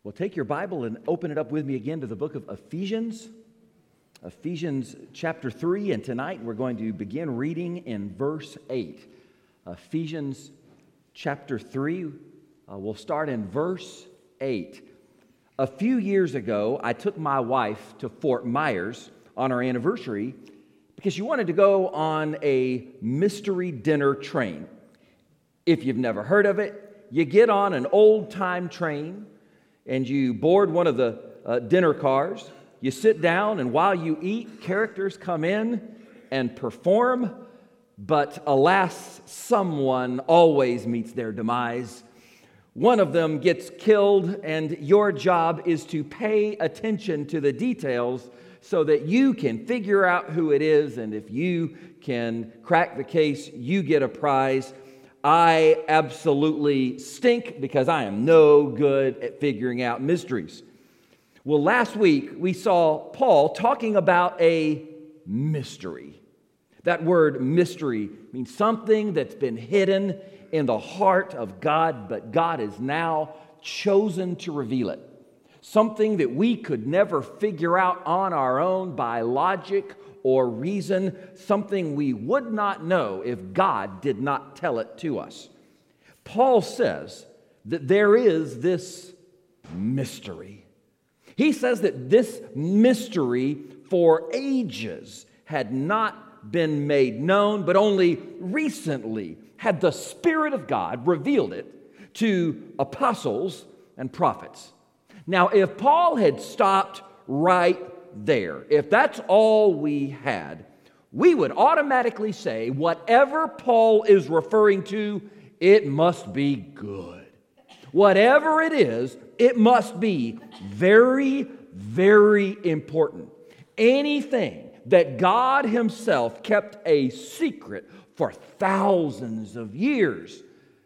Well, take your Bible and open it up with me again to the book of Ephesians. Ephesians chapter 3, and tonight we're going to begin reading in verse 8. Ephesians chapter 3, we'll start in verse 8. A few years ago, I took my wife to Fort Myers on our anniversary because she wanted to go on a mystery dinner train. If you've never heard of it, you get on an old-time train and you board one of the dinner cars. You sit down, and while you eat, characters come in and perform, but alas, someone always meets their demise. One of them gets killed, and your job is to pay attention to the details so that you can figure out who it is, and if you can crack the case, you get a prize. I absolutely stink because I am no good at figuring out mysteries. Well, last week we saw Paul talking about a mystery. That word mystery means something that's been hidden in the heart of God, but God has now chosen to reveal it. Something that we could never figure out on our own by logic or reason, something we would not know if God did not tell it to us. Paul says that there is this mystery. He says that this mystery for ages had not been made known, but only recently had the Spirit of God revealed it to apostles and prophets. Now, if Paul had stopped right there, if that's all we had, we would automatically say whatever Paul is referring to, it must be good. Whatever it is, it must be very, very important. Anything that God Himself kept a secret for thousands of years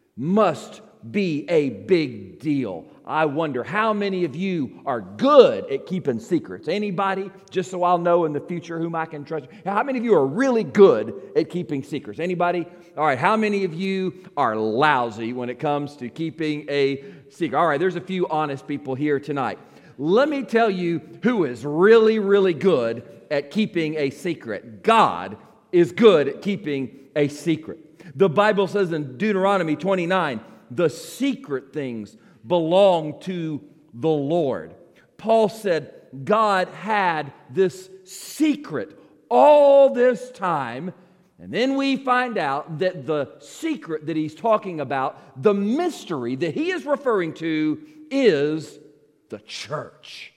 must be a big deal. I wonder how many of you are good at keeping secrets. Anybody? Just so I'll know in the future whom I can trust. How many of you are really good at keeping secrets? Anybody? All right, how many of you are lousy when it comes to keeping a secret? All right, there's a few honest people here tonight. Let me tell you who is really, really good at keeping a secret. God is good at keeping a secret. The Bible says in Deuteronomy 29, the secret things belong to the Lord. Paul said God had this secret all this time, and then we find out that the secret that he's talking about, the mystery that he is referring to, is the church.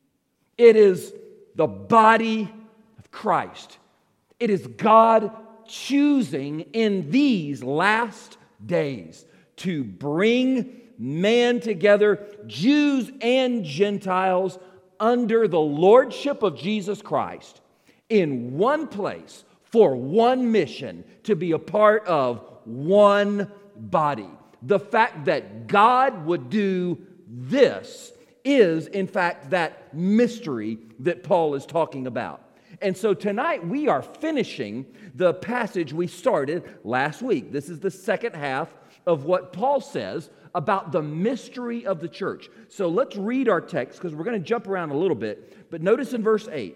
It is the body of Christ. It is God choosing in these last days to bring man together, Jews and Gentiles, under the lordship of Jesus Christ, in one place, for one mission, to be a part of one body. The fact that God would do this is, in fact, that mystery that Paul is talking about. And so tonight we are finishing the passage we started last week. This is the second half of what Paul says about the mystery of the church. So let's read our text because we're going to jump around a little bit. But notice in verse 8,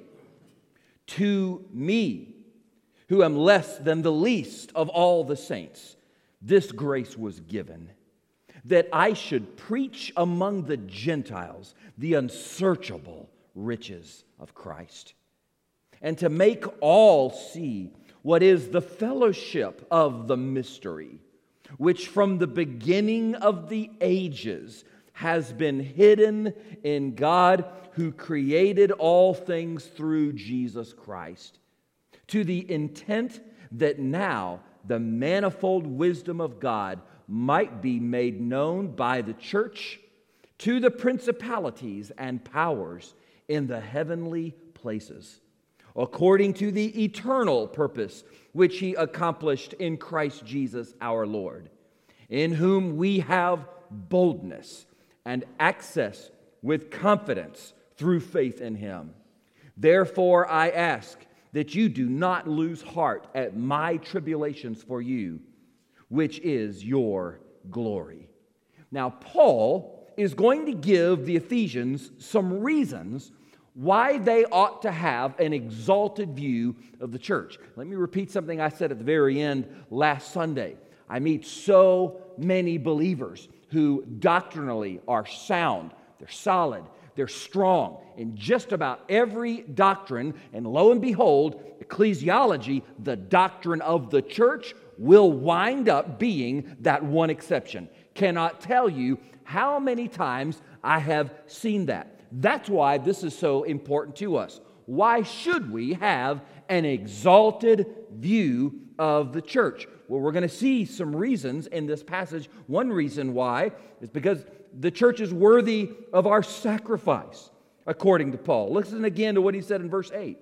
to me, who am less than the least of all the saints, this grace was given, that I should preach among the Gentiles the unsearchable riches of Christ, and to make all see what is the fellowship of the mystery, which from the beginning of the ages has been hidden in God, who created all things through Jesus Christ, to the intent that now the manifold wisdom of God might be made known by the church to the principalities and powers in the heavenly places, according to the eternal purpose which He accomplished in Christ Jesus our Lord, in whom we have boldness and access with confidence through faith in Him. Therefore I ask that you do not lose heart at my tribulations for you, which is your glory. Now, Paul is going to give the Ephesians some reasons why they ought to have an exalted view of the church. Let me repeat something I said at the very end last Sunday. I meet so many believers who doctrinally are sound, they're solid, they're strong in just about every doctrine, and lo and behold, ecclesiology, the doctrine of the church, will wind up being that one exception. Cannot tell you how many times I have seen that. That's why this is so important to us. Why should we have an exalted view of the church? Well, we're going to see some reasons in this passage. One reason why is because the church is worthy of our sacrifice, according to Paul. Listen again to what he said in verse 8.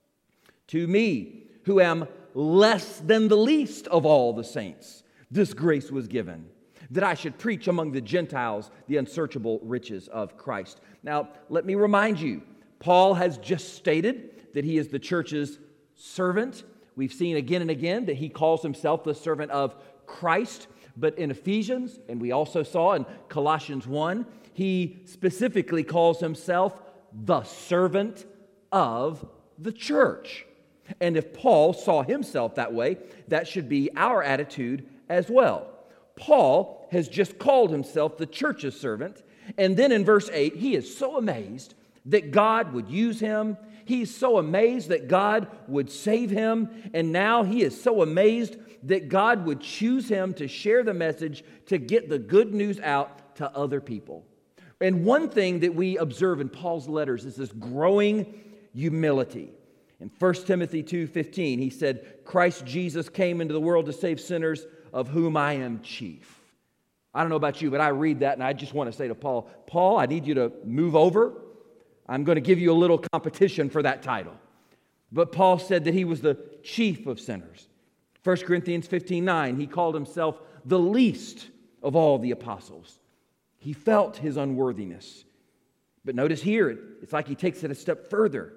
To me, who am less than the least of all the saints, this grace was given, that I should preach among the Gentiles the unsearchable riches of Christ. Now, let me remind you, Paul has just stated that he is the church's servant. We've seen again and again that he calls himself the servant of Christ. But in Ephesians, and we also saw in Colossians 1, he specifically calls himself the servant of the church. And if Paul saw himself that way, that should be our attitude as well. Paul has just called himself the church's servant, and then in verse 8, he is so amazed that God would use him. He's so amazed that God would save him, and now he is so amazed that God would choose him to share the message, to get the good news out to other people. And one thing that we observe in Paul's letters is this growing humility. In 1 Timothy 2:15, he said, Christ Jesus came into the world to save sinners, of whom I am chief. I don't know about you, but I read that and I just want to say to Paul, Paul, I need you to move over. I'm going to give you a little competition for that title. But Paul said that he was the chief of sinners. 1 Corinthians 15:9, he called himself the least of all the apostles. He felt his unworthiness. But notice here, it's like he takes it a step further.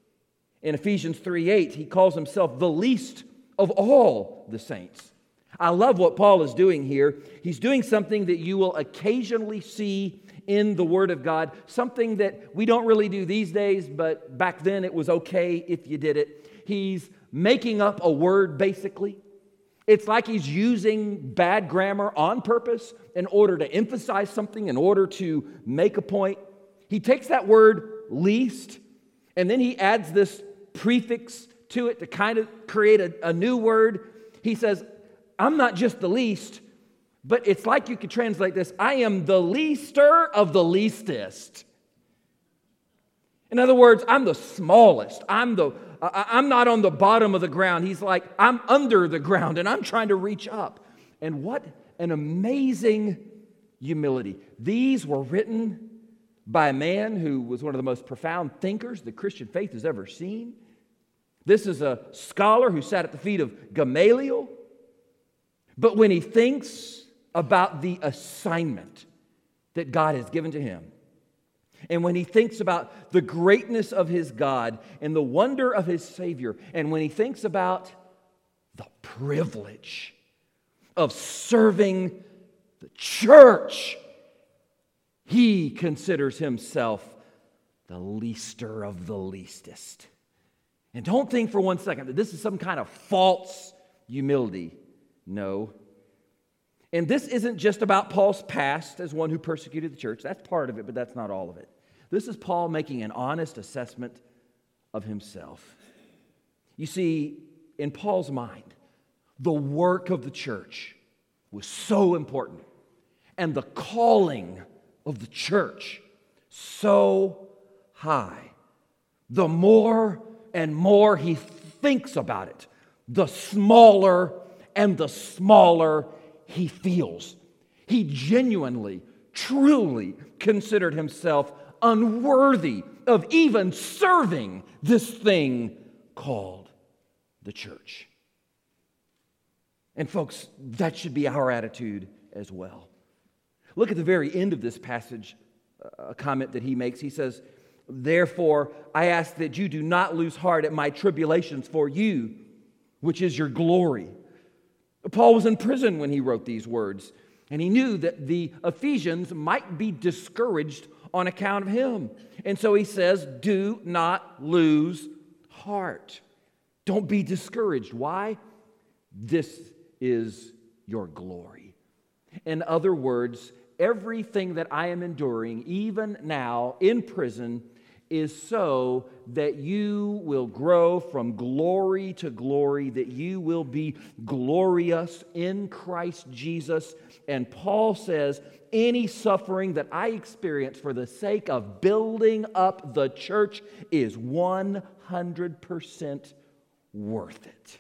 In Ephesians 3:8, he calls himself the least of all the saints. I love what Paul is doing here. He's doing something that you will occasionally see in the Word of God, something that we don't really do these days, but back then it was okay if you did it. He's making up a word, basically. It's like he's using bad grammar on purpose in order to emphasize something, in order to make a point. He takes that word least, and then he adds this prefix to it to kind of create a new word. He says, I'm not just the least, but it's like you could translate this, I am the leaster of the leastest. In other words, I'm the smallest. I'm not on the bottom of the ground. He's like, I'm under the ground and I'm trying to reach up. And what an amazing humility. These were written by a man who was one of the most profound thinkers the Christian faith has ever seen. This is a scholar who sat at the feet of Gamaliel. But when he thinks about the assignment that God has given to him, and when he thinks about the greatness of his God and the wonder of his Savior, and when he thinks about the privilege of serving the church, he considers himself the leaster of the leastest. And don't think for one second that this is some kind of false humility. No. And this isn't just about Paul's past as one who persecuted the church. That's part of it, but that's not all of it. This is Paul making an honest assessment of himself. You see, in Paul's mind, the work of the church was so important, and the calling of the church so high. The more and more he thinks about it, the smaller and the smaller he feels. He genuinely, truly considered himself unworthy of even serving this thing called the church. And folks, that should be our attitude as well. Look at the very end of this passage, a comment that he makes. He says, therefore, I ask that you do not lose heart at my tribulations for you, which is your glory. Paul was in prison when he wrote these words. And he knew that the Ephesians might be discouraged on account of him. And so he says, do not lose heart. Don't be discouraged. Why? This is your glory. In other words, everything that I am enduring, even now in prison, is so that you will grow from glory to glory, that you will be glorious in Christ Jesus. And Paul says, any suffering that I experience for the sake of building up the church is 100% worth it.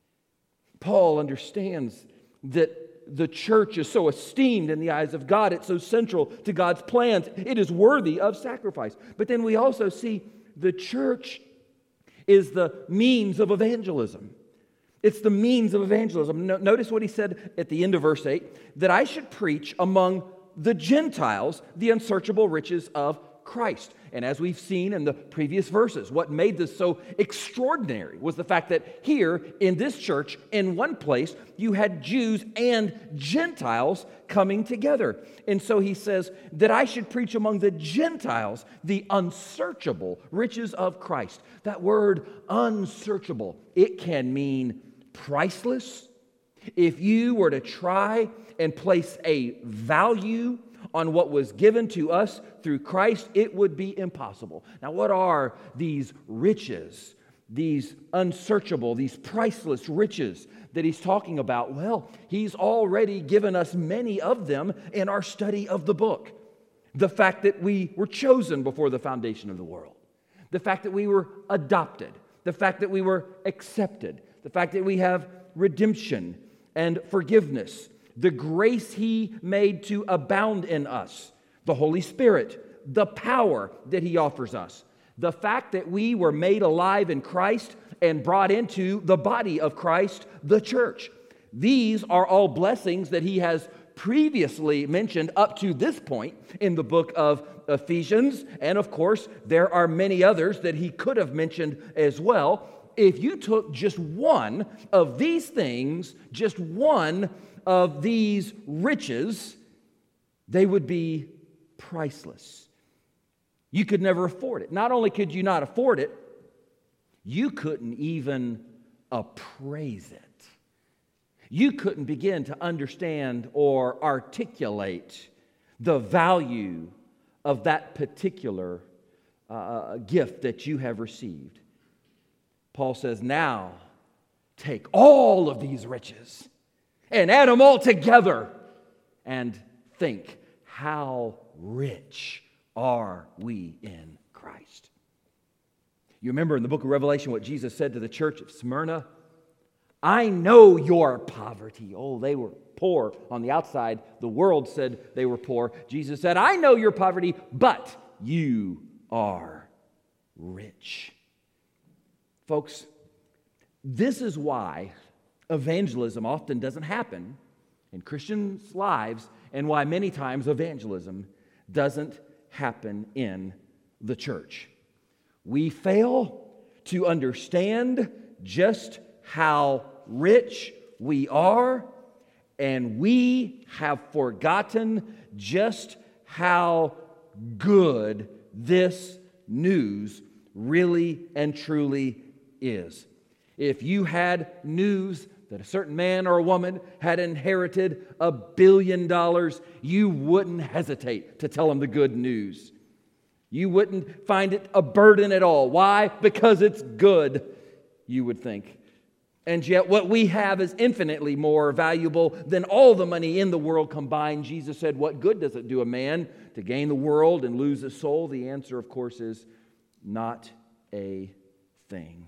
Paul understands that the church is so esteemed in the eyes of God. It's so central to God's plans. It is worthy of sacrifice. But then we also see the church is the means of evangelism. It's the means of evangelism. Notice what he said at the end of verse 8, that I should preach among the Gentiles the unsearchable riches of Christ. And as we've seen in the previous verses, what made this so extraordinary was the fact that here in this church, in one place, you had Jews and Gentiles coming together. And so he says that I should preach among the Gentiles the unsearchable riches of Christ. That word unsearchable, it can mean priceless. If you were to try and place a value on what was given to us through Christ, it would be impossible. Now, what are these riches, these unsearchable, these priceless riches that he's talking about? Well, he's already given us many of them in our study of the book. The fact that we were chosen before the foundation of the world. The fact that we were adopted. The fact that we were accepted. The fact that we have redemption and forgiveness. The grace he made to abound in us, the Holy Spirit, the power that he offers us, the fact that we were made alive in Christ and brought into the body of Christ, the church. These are all blessings that he has previously mentioned up to this point in the book of Ephesians. And of course, there are many others that he could have mentioned as well. If you took just one of these things, just one of these riches, they would be priceless. You could never afford it. Not only could you not afford it, you couldn't even appraise it. You couldn't begin to understand or articulate the value of that particular gift that you have received. Paul says, now take all of these riches and add them all together and think, how rich are we in Christ? You remember in the book of Revelation what Jesus said to the church of Smyrna? I know your poverty. Oh, they were poor on the outside. The world said they were poor. Jesus said, I know your poverty, but you are rich. Folks, this is why evangelism often doesn't happen in Christians' lives, and why many times evangelism doesn't happen in the church. We fail to understand just how rich we are, and we have forgotten just how good this news really and truly is. If you had news that a certain man or a woman had inherited $1 billion, you wouldn't hesitate to tell them the good news. You wouldn't find it a burden at all. Why? Because it's good, you would think. And yet what we have is infinitely more valuable than all the money in the world combined. Jesus said, what good does it do a man to gain the world and lose his soul? The answer, of course, is not a thing.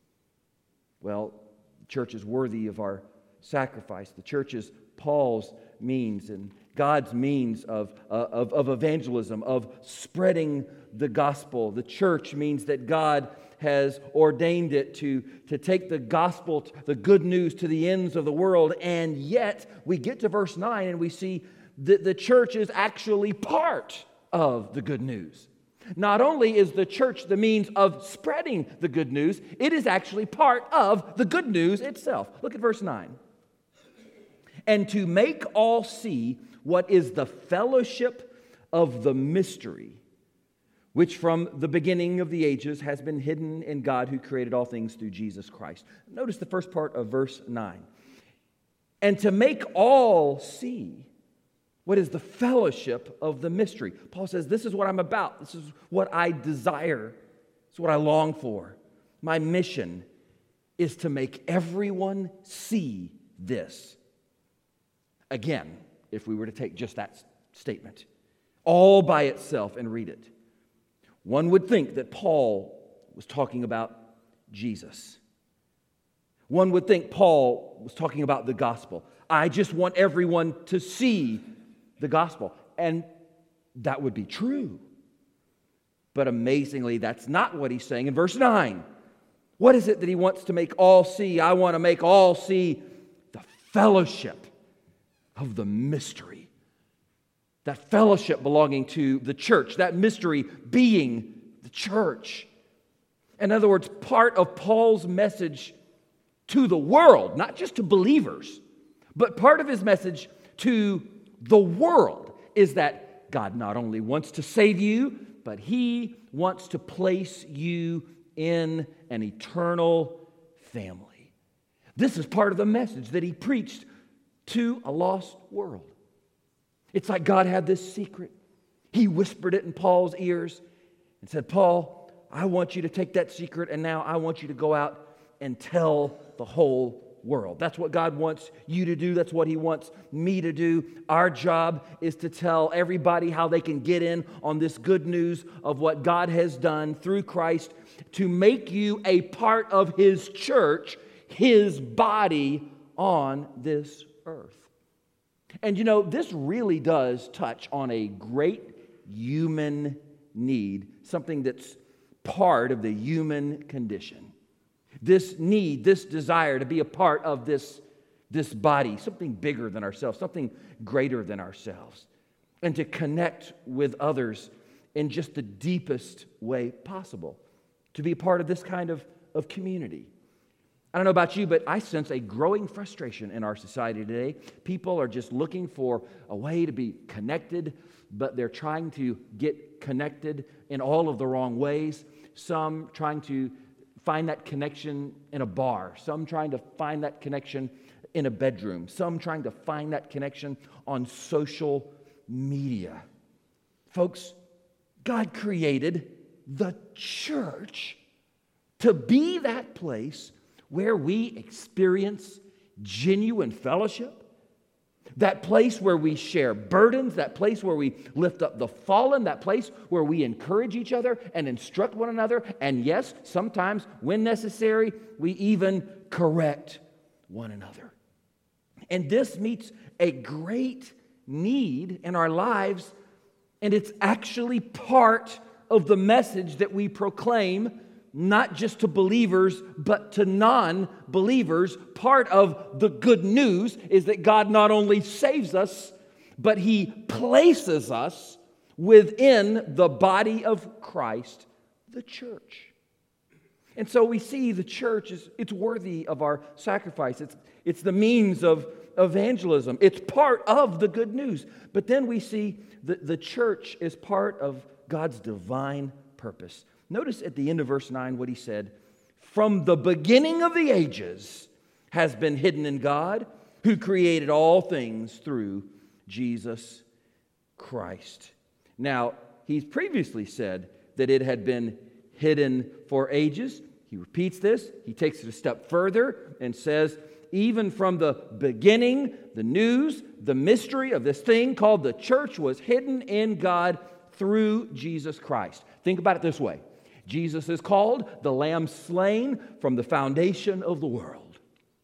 Well, the church is worthy of our sacrifice. The church is Paul's means and God's means of evangelism, of spreading the gospel. The church means that God has ordained it to take the gospel, the good news, to the ends of the world. And yet, we get to verse 9 and we see that the church is actually part of the good news. Not only is the church the means of spreading the good news, it is actually part of the good news itself. Look at verse 9. and to make all see what is the fellowship of the mystery, which from the beginning of the ages has been hidden in God who created all things through Jesus Christ. Notice the first part of verse 9. And to make all see what is the fellowship of the mystery. Paul says, this is what I'm about. This is what I desire. This is what I long for. My mission is to make everyone see this. Again, if we were to take just that statement all by itself and read it, one would think that Paul was talking about Jesus. One would think Paul was talking about the gospel. I just want everyone to see the gospel. And that would be true. But amazingly, that's not what he's saying in verse 9. What is it that he wants to make all see? I want to make all see the fellowship of the mystery. That fellowship belonging to the church. That mystery being the church. In other words, part of Paul's message to the world, not just to believers, but part of his message to the world is that God not only wants to save you, but He wants to place you in an eternal family. This is part of the message that He preached to a lost world. It's like God had this secret. He whispered it in Paul's ears and said, Paul, I want you to take that secret, and now I want you to go out and tell the whole world. That's what God wants you to do. That's what He wants me to do. Our job is to tell everybody how they can get in on this good news of what God has done through Christ to make you a part of His church, His body on this earth. And you know, this really does touch on a great human need, something that's part of the human condition. This need, this desire to be a part of this body, something bigger than ourselves, something greater than ourselves, and to connect with others in just the deepest way possible, to be a part of this kind of community. I don't know about you, but I sense a growing frustration in our society today. People are just looking for a way to be connected, but they're trying to get connected in all of the wrong ways. Some trying to find that connection in a bar. Some trying to find that connection in a bedroom. Some trying to find that connection on social media. Folks, God created the church to be that place where we experience genuine fellowship, that place where we share burdens, that place where we lift up the fallen, that place where we encourage each other and instruct one another, and yes, sometimes, when necessary, we even correct one another. And this meets a great need in our lives, and it's actually part of the message that we proclaim, not just to believers, but to non-believers. Part of the good news is that God not only saves us, but He places us within the body of Christ, the church. And so we see the church it's worthy of our sacrifice. It's the means of evangelism. It's part of the good news. But then we see the church is part of God's divine purpose. Notice at the end of verse 9 what he said, from the beginning of the ages has been hidden in God, who created all things through Jesus Christ. Now, he's previously said that it had been hidden for ages. He repeats this. He takes it a step further and says, even from the beginning, the news, the mystery of this thing called the church was hidden in God through Jesus Christ. Think about it this way. Jesus is called the Lamb slain from the foundation of the world.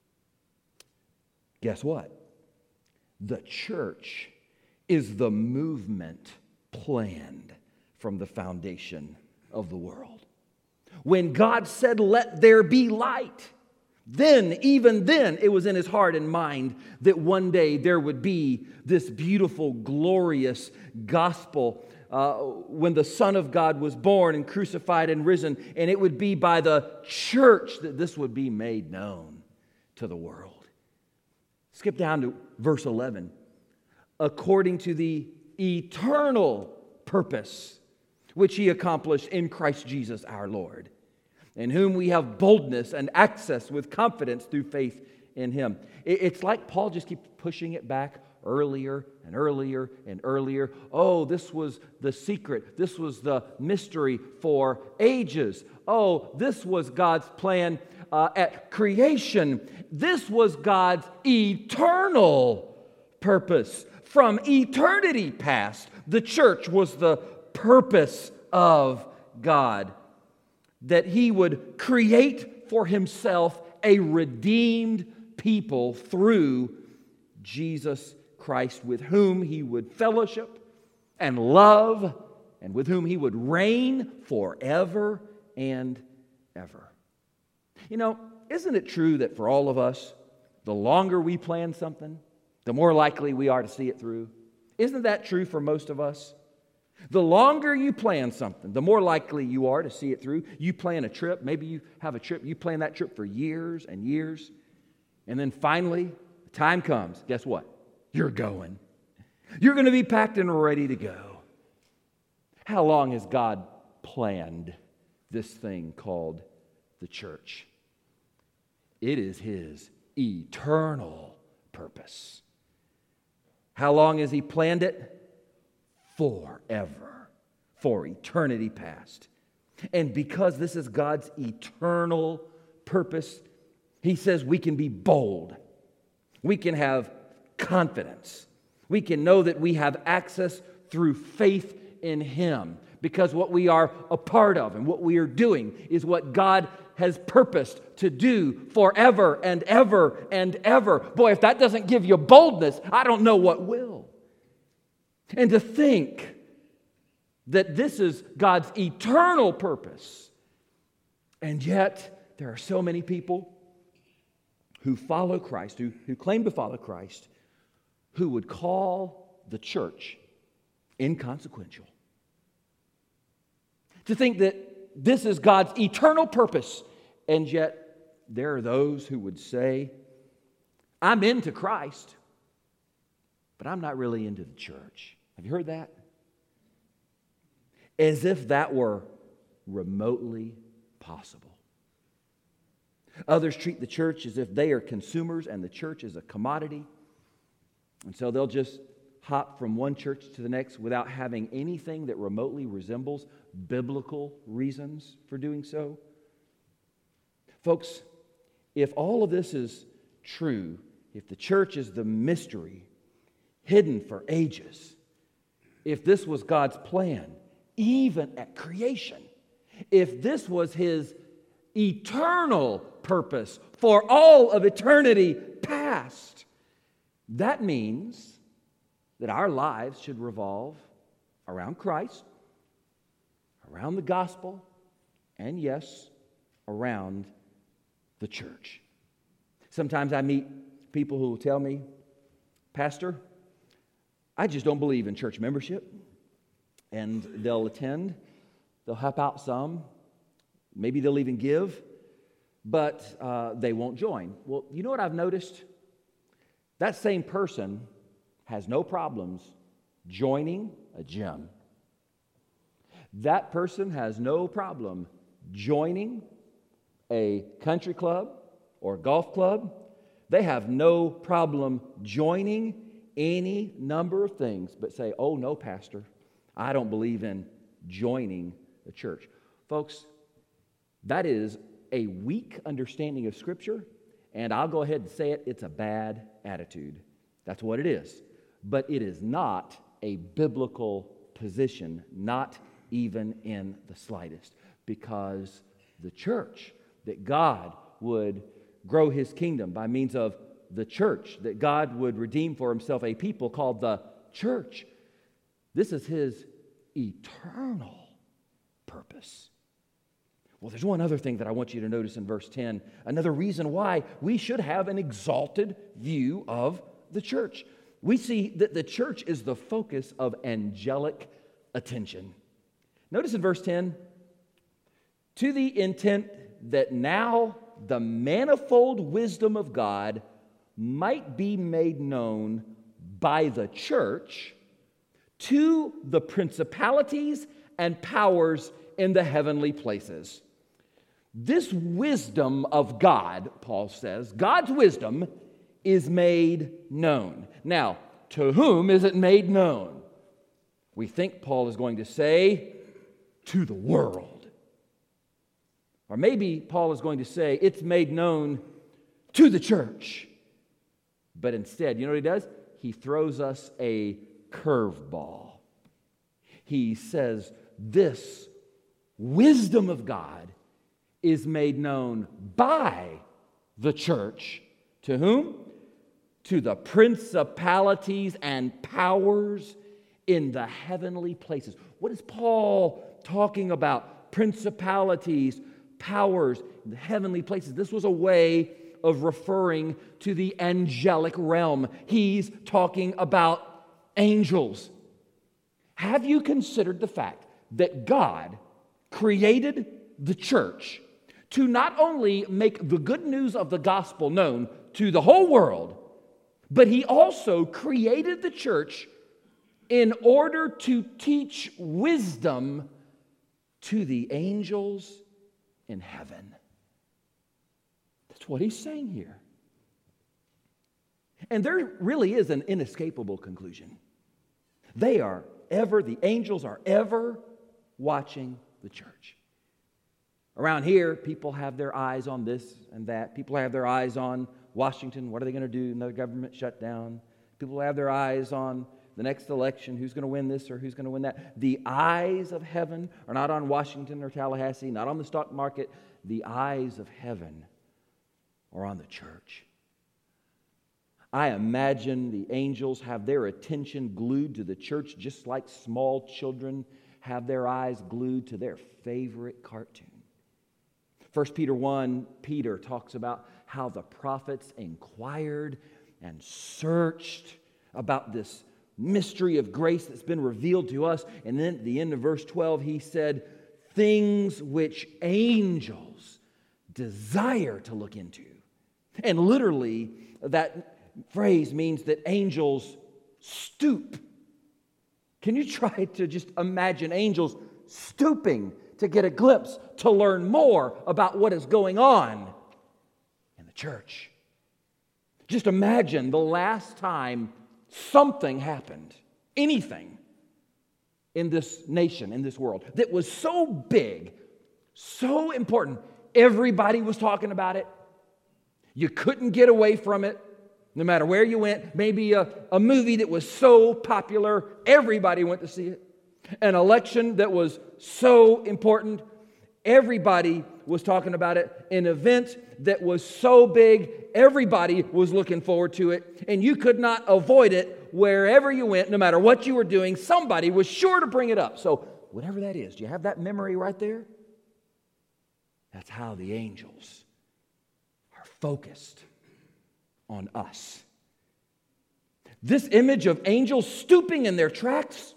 Guess what? The church is the movement planned from the foundation of the world. When God said, let there be light, even then, it was in His heart and mind that one day there would be this beautiful, glorious gospel when the Son of God was born and crucified and risen, and it would be by the church that this would be made known to the world. Skip down to verse 11. According to the eternal purpose which He accomplished in Christ Jesus our Lord, in whom we have boldness and access with confidence through faith in Him. It's like Paul just keeps pushing it back earlier and earlier and earlier. Oh, this was the secret. This was the mystery for ages. Oh, this was God's plan at creation. This was God's eternal purpose. From eternity past, the church was the purpose of God, that He would create for Himself a redeemed people through Jesus Christ, with whom He would fellowship and love, and with whom He would reign forever and ever. You know, isn't it true that for all of us, the longer we plan something, the more likely we are to see it through? Isn't that true for most of us? The longer you plan something, the more likely you are to see it through. You plan a trip, maybe you have a trip, you plan that trip for years and years, and then finally, the time comes, guess what? You're going. You're going to be packed and ready to go. How long has God planned this thing called the church? It is His eternal purpose. How long has He planned it? Forever, for eternity past. And because this is God's eternal purpose, He says we can be bold. We can have confidence. We can know that we have access through faith in Him, because what we are a part of and what we are doing is what God has purposed to do forever and ever and ever. Boy, if that doesn't give you boldness, I don't know what will. And to think that this is God's eternal purpose, and yet there are so many people who follow Christ, who claim to follow Christ, who would call the church inconsequential. To think that this is God's eternal purpose, and yet there are those who would say, I'm into Christ, but I'm not really into the church. Have you heard that? As if that were remotely possible. Others treat the church as if they are consumers and the church is a commodity. And so they'll just hop from one church to the next without having anything that remotely resembles biblical reasons for doing so. Folks, if all of this is true, if the church is the mystery hidden for ages, if this was God's plan, even at creation, if this was His eternal purpose for all of eternity past, that means that our lives should revolve around Christ, around the gospel, and yes, around the church. Sometimes I meet people who will tell me, Pastor, I just don't believe in church membership. And they'll attend, they'll help out some, maybe they'll even give, but they won't join. Well, you know what I've noticed? That same person has no problems joining a gym. That person has no problem joining a country club or golf club. They have no problem joining any number of things, but say, oh no, Pastor, I don't believe in joining the church. Folks, that is a weak understanding of Scripture, and I'll go ahead and say it, it's a bad attitude. That's what it is. But it is not a biblical position, not even in the slightest, because the church, that God would grow His kingdom by means of the church, that God would redeem for Himself a people called the church. This is His eternal purpose. Well, there's one other thing that I want you to notice in verse 10, another reason why we should have an exalted view of the church. We see that the church is the focus of angelic attention. Notice in verse 10, to the intent that now the manifold wisdom of God might be made known by the church to the principalities and powers in the heavenly places. This wisdom of God, Paul says, God's wisdom is made known. Now, to whom is it made known? We think Paul is going to say, to the world. Or maybe Paul is going to say, it's made known to the church. But instead, you know what he does? He throws us a curveball. He says, this wisdom of God is made known by the church. To whom? To the principalities and powers in the heavenly places. What is Paul talking about? Principalities, powers, in the heavenly places. This was a way of referring to the angelic realm. He's talking about angels. Have you considered the fact that God created the church to not only make the good news of the gospel known to the whole world, but He also created the church in order to teach wisdom to the angels in heaven? That's what he's saying here. And there really is an inescapable conclusion. The angels are ever watching the church. Around here, people have their eyes on this and that. People have their eyes on Washington. What are they going to do? Another government shutdown. People have their eyes on the next election. Who's going to win this or who's going to win that? The eyes of heaven are not on Washington or Tallahassee, not on the stock market. The eyes of heaven are on the church. I imagine the angels have their attention glued to the church just like small children have their eyes glued to their favorite cartoon. 1 Peter 1, Peter talks about how the prophets inquired and searched about this mystery of grace that's been revealed to us. And then at the end of verse 12, he said, things which angels desire to look into. And literally, that phrase means that angels stoop. Can you try to just imagine angels stooping to get a glimpse, to learn more about what is going on in the church? Just imagine the last time something happened, anything in this nation, in this world, that was so big, so important, everybody was talking about it. You couldn't get away from it, no matter where you went. Maybe a movie that was so popular, everybody went to see it. An election that was so important, everybody was talking about it. An event that was so big, everybody was looking forward to it. And you could not avoid it wherever you went, no matter what you were doing. Somebody was sure to bring it up. So whatever that is, do you have that memory right there? That's how the angels are focused on us. This image of angels stooping in their tracks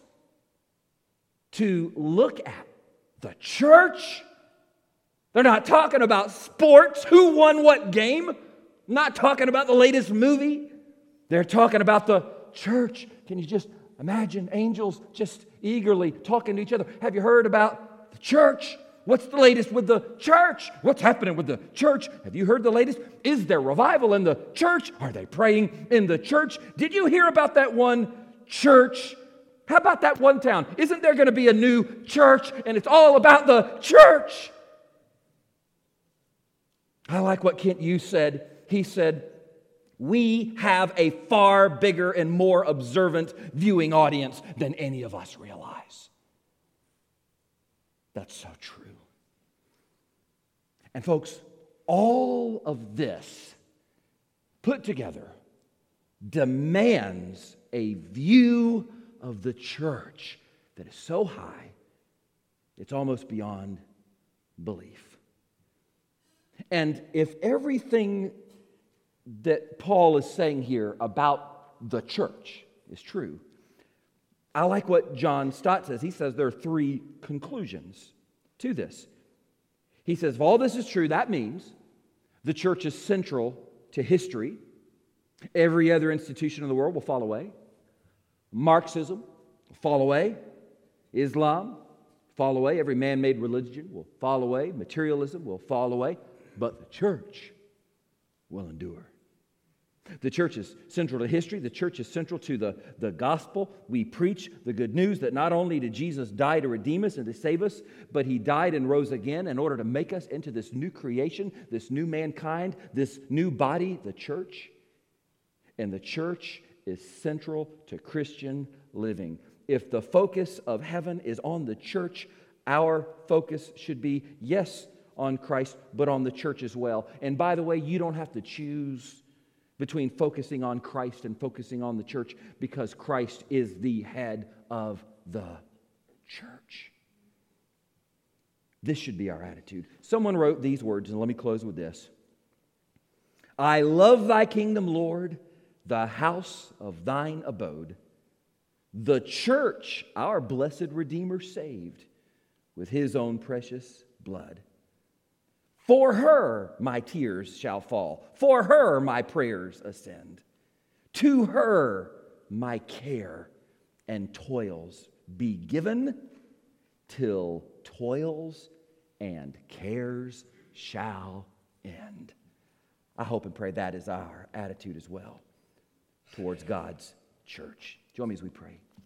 to look at the church. They're not talking about sports, who won what game. Not talking about the latest movie. They're talking about the church. Can you just imagine angels just eagerly talking to each other? Have you heard about the church? What's the latest with the church? What's happening with the church? Have you heard the latest? Is there revival in the church? Are they praying in the church? Did you hear about that one church? How about that one town? Isn't there going to be a new church and it's all about the church? I like what Kent Hughes said. He said, we have a far bigger and more observant viewing audience than any of us realize. That's so true. And folks, all of this put together demands a view of the church that is so high, it's almost beyond belief. And if everything that Paul is saying here about the church is true, I like what John Stott says. He says there are three conclusions to this. He says, if all this is true, that means the church is central to history. Every other institution in the world will fall away. Marxism will fall away. Islam fall away. Every man-made religion will fall away. Materialism will fall away. But the church will endure. The church is central to history. The church is central to the gospel. We preach the good news that not only did Jesus die to redeem us and to save us, but He died and rose again in order to make us into this new creation, this new mankind, this new body, the church. And the church is central to Christian living. If the focus of heaven is on the church, our focus should be, yes, on Christ, but on the church as well. And by the way, you don't have to choose between focusing on Christ and focusing on the church, because Christ is the head of the church. This should be our attitude. Someone wrote these words, and let me close with this. I love thy kingdom, Lord, the house of thine abode, the church our blessed Redeemer saved with His own precious blood. For her my tears shall fall, for her my prayers ascend. To her my care and toils be given, till toils and cares shall end. I hope and pray that is our attitude as well towards God's church. Join me as we pray.